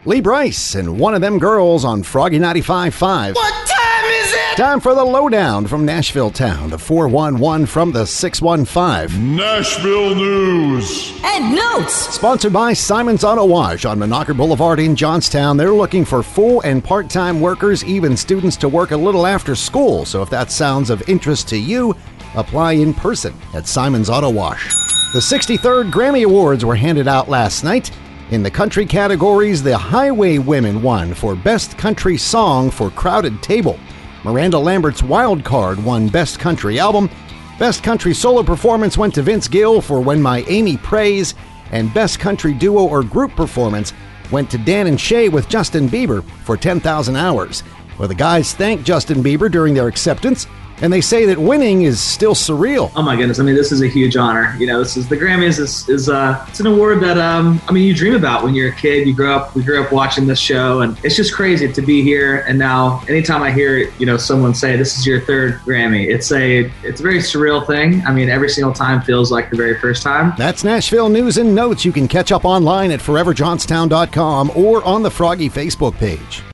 Lee Brice and One of Them Girls on Froggy 95.5. What time is it? Time for the lowdown from Nashville Town, the 411 from the 615. Nashville News And notes. Sponsored by Simon's Auto Wash on Monaco Boulevard in Johnstown. They're looking for full and part-time workers, even students to work a little after school. So if that sounds of interest to you, apply in person at Simon's Auto Wash. The 63rd Grammy Awards were handed out last night. In the country categories, the Highwaywomen won for Best Country Song for Crowded Table. Miranda Lambert's Wild Card won Best Country Album. Best Country Solo Performance went to Vince Gill for When My Amy Prays. And Best Country Duo or Group Performance went to Dan and Shay with Justin Bieber for 10,000 Hours. Well, the guys thanked Justin Bieber during their acceptance, and they say that winning is still surreal. Oh my goodness! I mean, this is a huge honor. You know, this is the Grammys. It's an award that you dream about when you're a kid. We grew up watching this show, and it's just crazy to be here. And now, anytime I hear someone say this is your third Grammy, it's a very surreal thing. I mean, every single time feels like the very first time. That's Nashville News and Notes. You can catch up online at foreverjohnstown.com or on the Froggy Facebook page.